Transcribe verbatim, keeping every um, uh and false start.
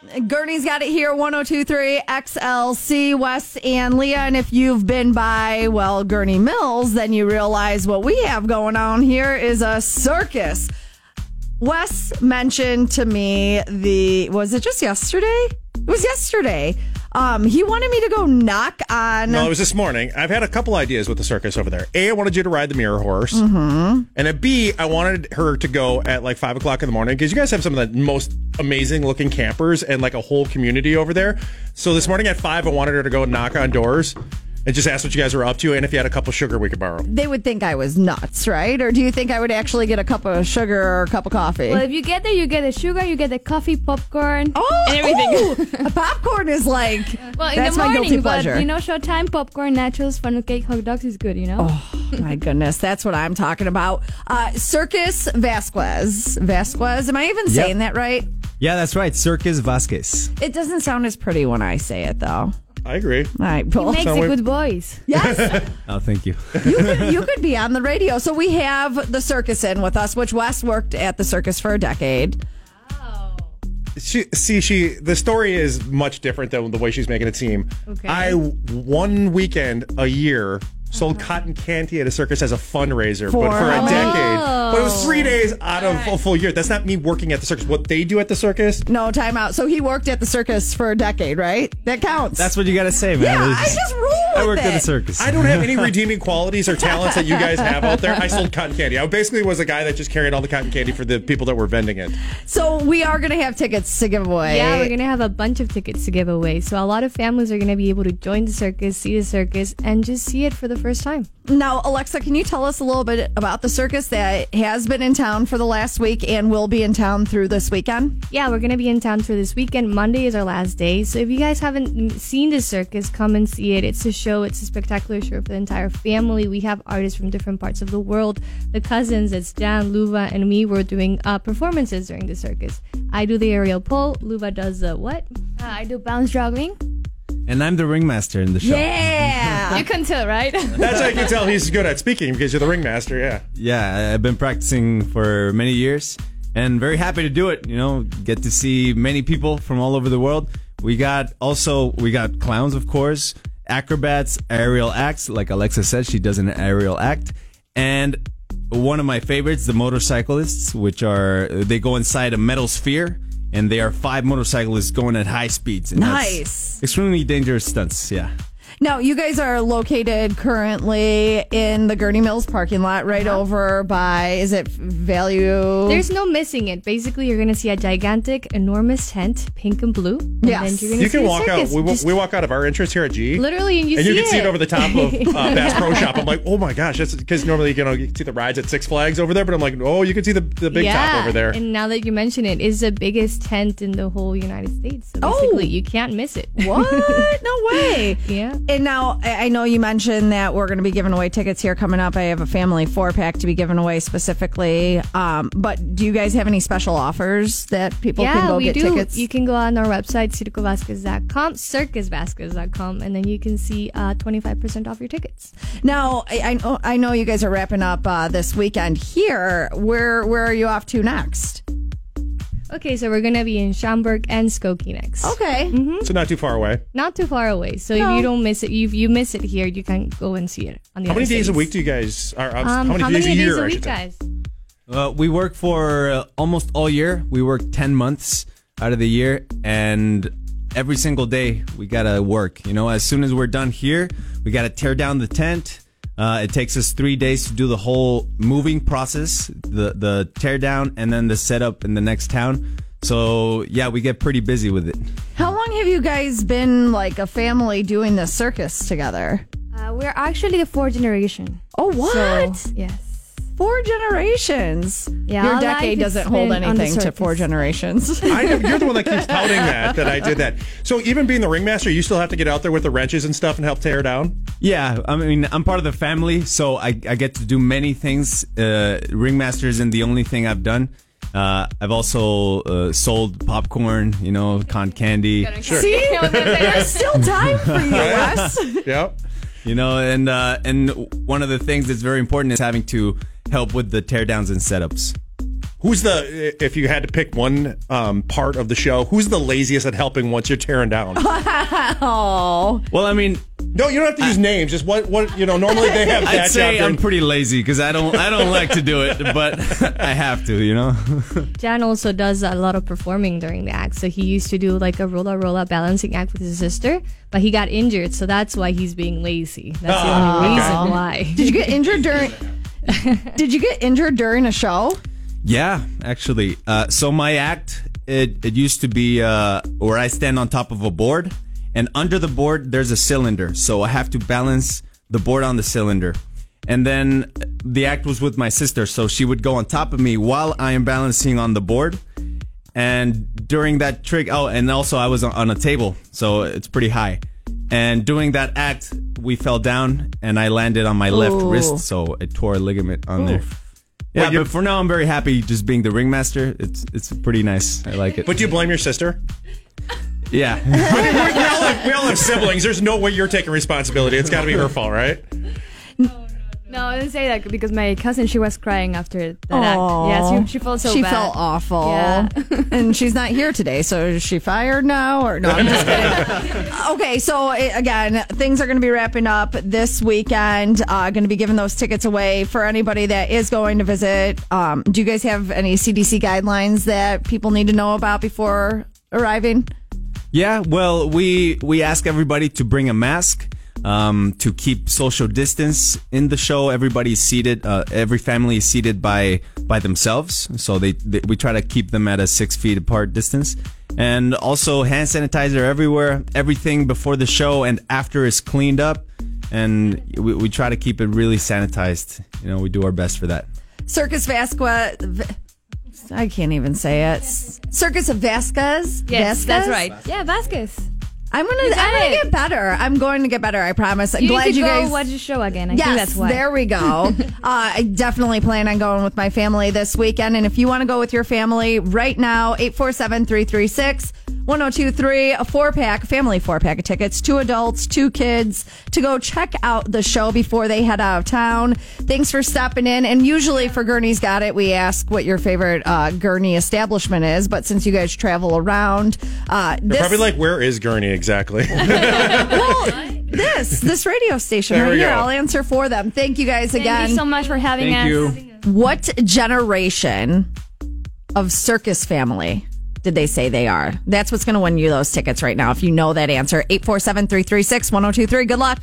Gurney's got it here, one oh two point three X L C, Wes and Leah. And if you've been by, well, Gurney Mills, then you realize what we have going on here is a circus. Wes mentioned to me the, was it just yesterday? It was yesterday. Um, he wanted me to go knock on... No, it was this morning. I've had a couple ideas with the circus over there. A, I wanted you to ride the mirror horse. Mm-hmm. And at B, I wanted her to go at like five o'clock in the morning because you guys have some of the most amazing looking campers and like a whole community over there. So this morning at five, I wanted her to go knock on doors and just ask what you guys were up to and if you had a cup of sugar we could borrow. They would think I was nuts, right? Or do you think I would actually get a cup of sugar or a cup of coffee? Well, if you get there, you get the sugar, you get the coffee, popcorn, oh, and everything. Oh, popcorn is like, well, in that's the morning, my guilty but, pleasure. you know, showtime, popcorn, nachos, funnel cake, hot dogs is good, you know? Oh, my goodness. That's what I'm talking about. Uh, Circus Vasquez. Vasquez, am I even saying yep. that right? Yeah, that's right. Circus Vasquez. It doesn't sound as pretty when I say it, though. I agree. All right, cool. He makes So a good voice. Yes. Oh, thank you. you, could, you could be on the radio. So we have the circus in with us, which Wes worked at the circus for a decade. She, see, she. The story is much different than the way she's making it seem. Okay. I, one weekend a year, sold cotton candy at a circus as a fundraiser, For but for a how many? decade. But it was three days out of a full year. That's not me working at the circus. What they do at the circus? No, time out. So he worked at the circus for a decade, right? That counts. That's what you got to say, man. yeah, It's I just rule with I worked it. at the circus. I don't have any redeeming qualities or talents that you guys have out there. I sold cotton candy. I basically was a guy that just carried all the cotton candy for the people that were vending it. So we are going to have tickets to give away. Yeah, we're going to have a bunch of tickets to give away. So a lot of families are going to be able to join the circus, see the circus, and just see it for the first time. Now, Alexa, can you tell us a little bit about the circus that has been in town for the last week and will be in town through this weekend? Yeah, we're going to be in town for this weekend. Monday is our last day. So if you guys haven't seen the circus, come and see it. It's a show. It's a spectacular show for the entire family. We have artists from different parts of the world. The cousins, it's Jan, Luva, and me. We're doing uh, performances during the circus. I do the aerial pole. Luva does the what? Uh, I do bounce jogging. And I'm the ringmaster in the show. Yeah. You can tell, right? That's how you can tell he's good at speaking because you're the ringmaster, yeah. Yeah, I've been practicing for many years and very happy to do it. You know, get to see many people from all over the world. We got also, we got clowns, of course, acrobats, aerial acts. Like Alexa said, she does an aerial act. And one of my favorites, the motorcyclists, which are, they go inside a metal sphere. And they are five motorcyclists going at high speeds. And Nice. Extremely dangerous stunts, yeah. Now, you guys are located currently in the Gurney Mills parking lot right uh-huh. over by, is it Value? There's no missing it. Basically, you're going to see a gigantic, enormous tent, pink and blue. And yes. then you're You see can walk circus. out. We, Just we walk out of our entrance here at G. Literally, and you and see you can see it. it over the top of uh, Bass Pro Shop. I'm like, oh my gosh, that's because normally you know you can see the rides at Six Flags over there, but I'm like, oh, you can see the the big yeah. top over there. And now that you mention it, it's the biggest tent in the whole United States. So basically, Oh. you can't miss it. What? No way. Yeah. And now, I I know you mentioned that we're going to be giving away tickets here coming up. I have a family four-pack to be given away specifically. Um, but do you guys have any special offers that people yeah, can go we get do. tickets? You can go on our website, circo vasquez dot com, circus vasquez dot com, and then you can see uh, twenty-five percent off your tickets. Now, I, I, know, I know you guys are wrapping up uh, this weekend here. Where, where are you off to next? Okay, so we're going to be in Schaumburg and Skokie next. Okay. Mm-hmm. So not too far away. Not too far away. So No. if you don't miss it, if you miss it here, you can go and see it on the How other many days a cities. week do you guys? Are, uh, Um, how many how days many a year? days a I week, should say. guys? Uh, we work for uh, almost all year. We work ten months out of the year, and every single day we gotta work. You know, as soon as we're done here, we gotta tear down the tent. Uh, it takes us three days to do the whole moving process, the the tear down, and then the setup in the next town. So yeah, we get pretty busy with it. How long have you guys been like a family doing this circus together? Uh, we're actually the fourth generation. Oh, what? So, yes. Four generations. Yeah, Your our decade life doesn't has hold been on the anything to circus. four generations. I know, you're the one that keeps touting that, that I did that. So even being the ringmaster, you still have to get out there with the wrenches and stuff and help tear down? Yeah, I mean, I'm part of the family, so I, I get to do many things. Uh, Ringmaster isn't the only thing I've done. Uh, I've also uh, sold popcorn, you know, cotton candy, Sure. See? There's still time for you, Wes. Yep. you know, and uh, and one of the things that's very important is having to help with the teardowns and setups. Who's the, if you had to pick one um, part of the show, who's the laziest at helping once you're tearing down? Oh. Well, I mean, No, you don't have to use names. Just what, what you know, normally they have that I'd say job. I'm pretty lazy because I don't I don't like to do it, but I have to, you know. Jan also does a lot of performing during the act. So he used to do like a rolla rolla balancing act with his sister, but he got injured, so that's why he's being lazy. That's the Oh, only okay. reason why. Did you get injured during Did you get injured during a show? Yeah, actually. Uh, so my act, it, it used to be uh, where I stand on top of a board, and under the board, there's a cylinder. So I have to balance the board on the cylinder. And then the act was with my sister, so she would go on top of me while I am balancing on the board. And during that trick, oh, and also I was on- on a table, so it's pretty high. And doing that act, we fell down, and I landed on my left Ooh. wrist, so it tore a ligament on there. Yeah, Well, you're- but for now, I'm very happy just being the ringmaster. It's it's pretty nice. I like it. But do you blame your sister? yeah. we, all have, we all have siblings. There's no way you're taking responsibility. It's got to be her fault, right? No, I didn't say that because my cousin, she was crying after that Aw. act. Yeah, she, she felt so she bad. felt awful. Yeah. And she's not here today, so is she fired now? Or no, I'm just kidding. Okay, so eh, again, things are going to be wrapping up this weekend. Uh, going to be giving those tickets away for anybody that is going to visit. Um, do you guys have any C D C guidelines that people need to know about before arriving? Yeah, well, we we ask everybody to bring a mask, um, to keep social distance in the show. Everybody's seated. Uh, every family is seated by by themselves, so they, they we try to keep them at a six feet apart distance. And also hand sanitizer everywhere. Everything before the show and after is cleaned up, and we, we try to keep it really sanitized. You know, we do our best for that. Circus Vasquez. I can't even say it. Circus of Vasquez. Yes, Vasquez? that's right. Yeah, Vasquez. I'm gonna. You got I'm gonna it. get better. I'm going to get better. I promise. I'm You glad need to you go guys watch the show again. I yes, think that's why. there we go. uh, I definitely plan on going with my family this weekend. And if you want to go with your family right now, eight four seven, three three six, one oh two three, a four pack, family four pack of tickets, two adults, two kids to go check out the show before they head out of town. Thanks for stopping in. And usually for Gurney's Got It, we ask what your favorite uh, Gurney establishment is. But since you guys travel around, uh, They're this, probably like, where is Gurney exactly? well, this, this radio station There right we here, go. I'll answer for them. Thank you guys again. Thank you so much for having Thank us. you. What generation of circus family did they say they are? That's what's going to win you those tickets right now. If you know that answer, eight four seven, three three six, one oh two three. Good luck.